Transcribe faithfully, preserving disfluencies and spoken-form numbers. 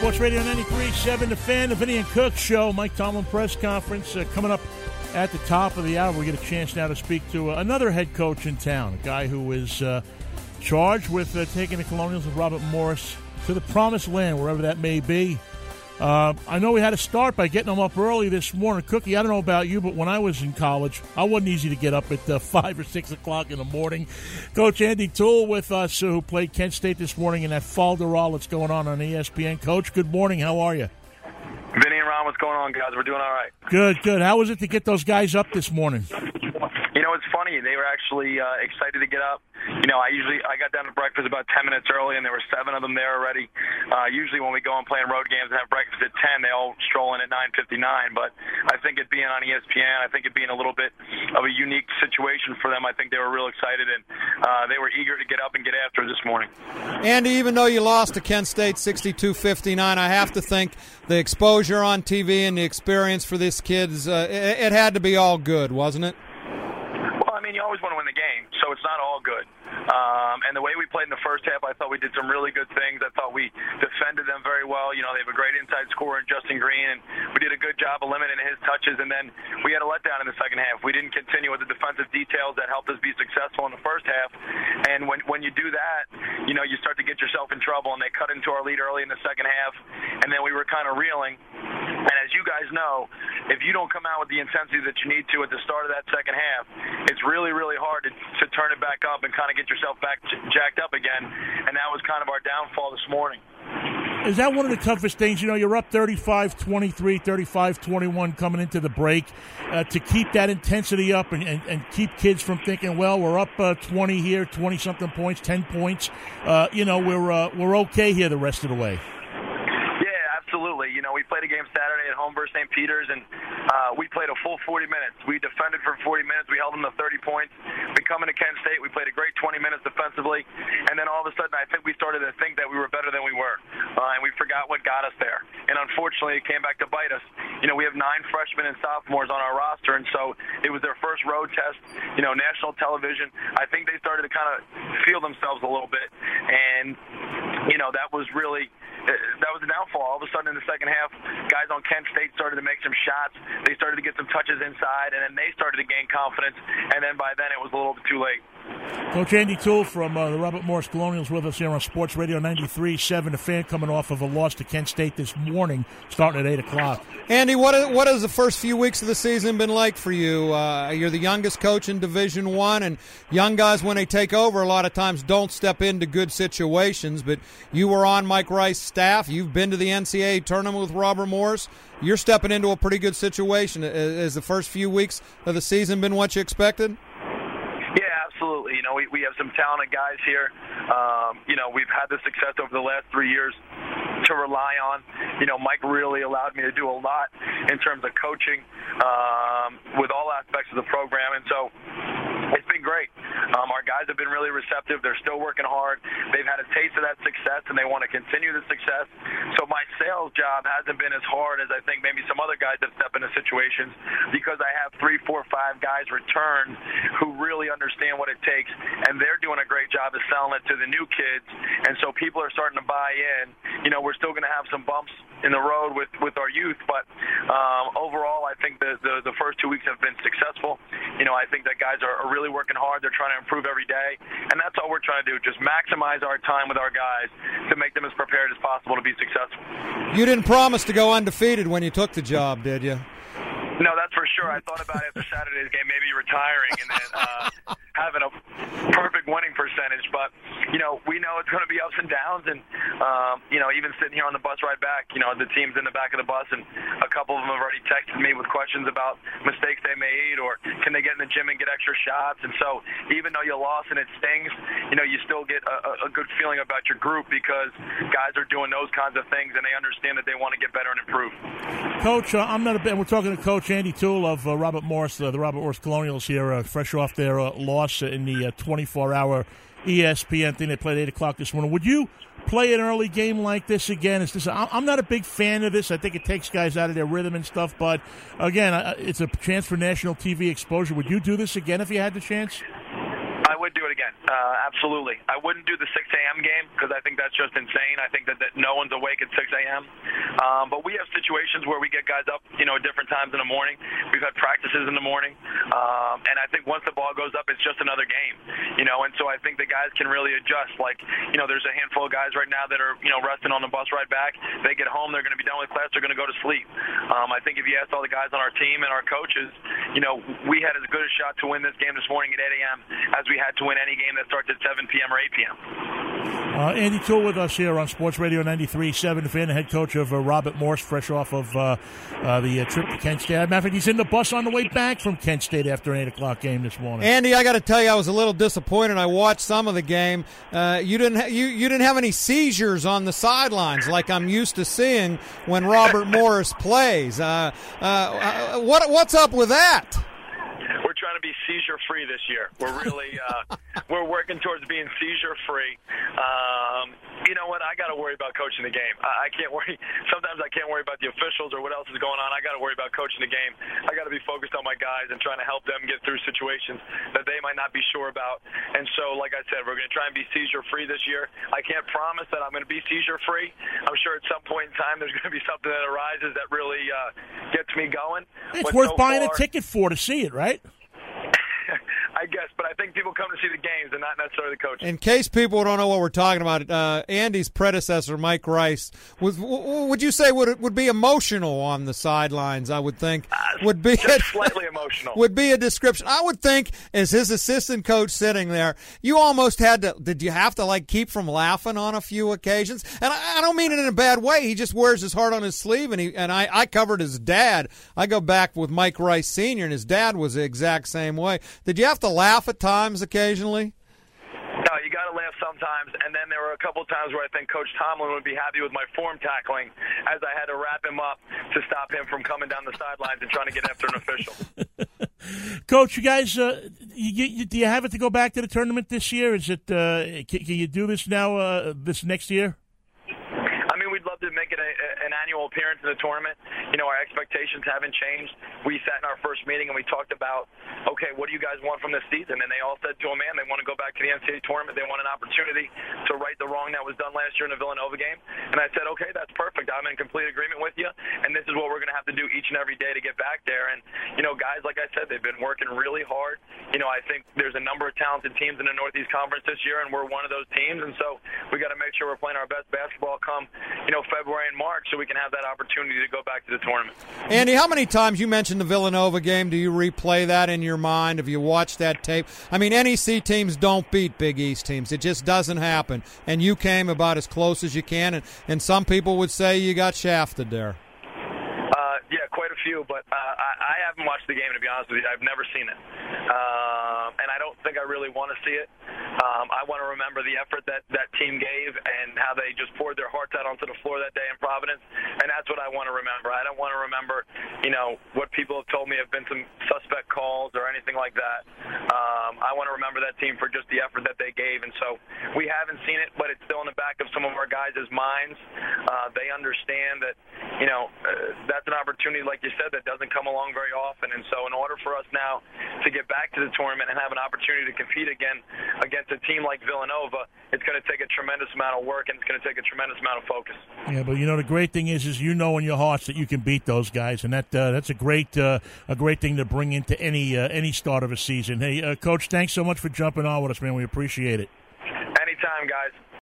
Sports Radio ninety-three point seven, The Fan, the Vinny and Cook Show. Mike Tomlin press conference uh, coming up at the top of the hour. We get a chance now to speak to uh, another head coach in town, a guy who is uh, charged with uh, taking the Colonials of Robert Morris to the promised land, wherever that may be. Uh, I know we had to start by getting them up early this morning. Cookie, I don't know about you, but when I was in college, I wasn't easy to get up at uh, five or six o'clock in the morning. Coach Andy Toole with us, uh, who played Kent State this morning in that falderall that's going on on E S P N. Coach, good morning. How are you? Vinny and Ron, what's going on, guys? We're doing all right. Good, good. How was it to get those guys up this morning? You know, it's funny. They were actually uh, excited to get up. You know, I usually I got down to breakfast about ten minutes early, and there were seven of them there already. Uh, usually when we go and play in road games and have breakfast at ten, they all stroll in at nine fifty-nine. But I think it being on E S P N, I think it being a little bit of a unique situation for them, I think they were real excited, and uh, they were eager to get up and get after it this morning. Andy, even though you lost to Kent State sixty-two fifty-nine, I have to think the exposure on T V and the experience for these kids, uh, it, it had to be all good, wasn't it? Well, I mean, you always want to win the game, so it's not all good. Um, and the way we played in the first half, I thought we did some really good things. I thought we defended them very well. You know, they have a great inside scorer in Justin Green, and we did a good job of limiting his touches. And then we had a letdown in the second half. We didn't continue with the defensive details that helped us be successful in the first half. And when when you do that, you know, you start to get yourself in trouble. And they cut into our lead early in the second half, and then we were kind of reeling. And as you guys know, if you don't come out with the intensity that you need to at the start of that second half, it's really, really hard to, to turn it back up and kind of get yourself back jacked up again. And that was kind of our downfall this morning. Is that one of the toughest things? You know, you're up thirty-five twenty-three, thirty-five twenty-one coming into the break. Uh, to keep that intensity up and, and, and keep kids from thinking, well, we're up uh, twenty here, twenty-something points, ten points. Uh, you know, we're uh, we're okay here the rest of the way. Absolutely. You know, we played a game Saturday at home versus Saint Peter's, and uh, we played a full forty minutes. We defended for forty minutes. We held them to thirty points. We come into Kent State. We played a great twenty minutes defensively, and then all of a sudden I think we started to think that we were better than we were, uh, and we forgot what got us there. And unfortunately, it came back to bite us. You know, we have nine freshmen and sophomores on our roster, and so it was their first road test, you know, national television. I think they started to kind of feel themselves a little bit, and, you know, that was really – that was the downfall. All of a sudden in the second half, guys on Kent State started to make some shots. They started to get some touches inside, and then they started to gain confidence. And then by then it was a little bit too late. Coach Andy Toole from uh, the Robert Morris Colonials with us here on Sports Radio ninety-three point seven. The Fan coming off of a loss to Kent State this morning, starting at eight o'clock. Andy, what is, what has the first few weeks of the season been like for you? Uh, you're the youngest coach in Division One, and young guys, when they take over, a lot of times don't step into good situations. But you were on Mike Rice's staff. You've been to the N C double A tournament with Robert Morris. You're stepping into a pretty good situation. Has the first few weeks of the season been what you expected? Absolutely. You know, we, we have some talented guys here. Um, you know, we've had the success over the last three years to rely on. You know, Mike really allowed me to do a lot in terms of coaching um, with all aspects of the program. And so it's been great. Um, our guys have been really receptive. They're still working hard. They've had a taste of that success, and they want to continue the success. So my sales job hasn't been as hard as I think maybe some other guys have stepped into situations, because I have three, four, five guys return who really understand what it takes, and they're doing a great job of selling it to the new kids. And so people are starting to buy in. You know, we're still going to have some bumps in the road with, with our youth, but um, overall I think the, the, the first two weeks have been successful. You know, I think that guys are, are really working hard. They're trying to improve every day, and that's all we're trying to do, just maximize our time with our guys to make them as prepared as possible to be successful. You didn't promise to go undefeated when you took the job, did you? No, that's for sure. I thought about it after Saturday's game, maybe retiring and then uh, having a perfect winning percentage. But, you know, we know it's going to be ups and downs. And, um, you know, even sitting here on the bus ride back, you know, the team's in the back of the bus, and a couple of them have already texted me with questions about mistakes they made, or can they get in the gym and get extra shots. And so even though you lost and it stings, you know, you still get a, a good feeling about your group, because guys are doing those kinds of things, and they understand that they want to get better and improve. Coach, uh, I'm not a bit. We're talking to Coach Andy Toole of uh, Robert Morris, uh, the Robert Morris Colonials here, uh, fresh off their uh, loss in the uh, twenty-four hour E S P N thing. They played eight o'clock this morning. Would you play an early game like this again? Is this? I'm not a big fan of this. I think it takes guys out of their rhythm and stuff. But again, it's a chance for national T V exposure. Would you do this again if you had the chance? I would do it it again. Uh, absolutely. I wouldn't do the six a.m. game because I think that's just insane. I think that, that no one's awake at six a.m. Um, but we have situations where we get guys up, you know, at different times in the morning. We've had practices in the morning. Um, and I think once the ball goes up, it's just another game, you know. And so I think the guys can really adjust. Like, you know, there's a handful of guys right now that are, you know, resting on the bus ride back. They get home, they're going to be done with class, they're going to go to sleep. Um, I think if you asked all the guys on our team and our coaches, you know, we had as good a shot to win this game this morning at eight a.m. as we had to win any game that starts at seven p.m. or eight p.m. Uh, Andy Toole with us here on Sports Radio ninety-three point seven, the fan, the head coach of uh, Robert Morse, fresh off of uh, uh, the uh, trip to Kent State. Matter of fact, he's in the bus on the way back from Kent State after an eight o'clock game this morning. Andy, I got to tell you, I was a little disappointed. I watched some of the game. Uh, you didn't ha- you you didn't have any seizures on the sidelines like I'm used to seeing when Robert Morris plays. Uh, uh, uh, what what's up with that? We're trying to be seizure-free this year. We're really uh, we're working towards being seizure-free. Um, you know what? I got to worry about coaching the game. I, I can't worry. Sometimes I can't worry about the officials or what else is going on. I got to worry about coaching the game. I got to be focused on my guys and trying to help them get through situations that they might not be sure about. And so, like I said, we're going to try and be seizure-free this year. I can't promise that I'm going to be seizure-free. I'm sure at some point in time there's going to be something that arises that really uh, gets me going. It's but worth so buying far, a ticket for to see it, right? I guess, but I think people come to see the games and not necessarily the coaches. In case people don't know what we're talking about, uh, Andy's predecessor, Mike Rice, was, would you say would would be emotional on the sidelines? I would think uh, would be just slightly emotional. Would be a description. I would think as his assistant coach sitting there, you almost had to. Did you have to like keep from laughing on a few occasions? And I, I don't mean it in a bad way. He just wears his heart on his sleeve, and he and I, I covered his dad. I go back with Mike Rice Senior, and his dad was the exact same way. Did you have to laugh at times occasionally? No, you got to laugh sometimes, and then there were a couple times where I think Coach Tomlin would be happy with my form tackling, as I had to wrap him up to stop him from coming down the sidelines and trying to get after an official. Coach, you guys, uh, you, you, do you have it to go back to the tournament this year? Is it? Uh, can, can you do this now? Uh, this next year? We'd love to make it a, an annual appearance in the tournament. You know, our expectations haven't changed. We sat in our first meeting and we talked about, okay, what do you guys want from this season? And they all said to a man they want to go back to the N C double A tournament. They want an opportunity to right the wrong that was done last year in the Villanova game. And I said, okay, that's perfect. I'm in complete agreement with you. And this is what we're going to have to do each and every day to get back there. And, you know, guys, like I said, they've been working really hard. You know, I think there's a number of talented teams in the Northeast Conference this year, and we're one of those teams. And so we got to make sure we're playing our best basketball come, you know, February and March, so we can have that opportunity to go back to the tournament. Andy, how many times, you mentioned the Villanova game, do you replay that in your mind? Have you watched that tape? I mean, N E C teams don't beat Big East teams. It just doesn't happen. And you came about as close as you can, and, and some people would say you got shafted there. Uh, yeah, quite a few, but uh, I, I haven't watched the game, to be honest with you. I've never seen it. Um, and I don't think I really want to see it. Um, I want to remember the effort that that team gave and how they just poured their hearts out onto the floor that day in Providence, and that's what I want to remember. I don't want to remember, you know, what people have told me have been some suspect calls or anything like that. Um, I want to remember that team for just the effort that they gave, and so we haven't seen it, but it's still in the back of some of our guys' minds. Uh, they understand that, you know, uh, that's an opportunity, like you said, that doesn't come along very often, and so in order for us now to get back to the tournament and have an opportunity to compete again against a team like Villanova, it's going to take a tremendous amount of work and it's going to take a tremendous amount of focus. Yeah, but you know the great thing is, is you know in your hearts that you can beat those guys, and that uh, that's a great uh, a great thing to bring into any uh, any start of a season. Hey, uh, Coach, thanks so much for jumping on with us, man. We appreciate it. Anytime, guys.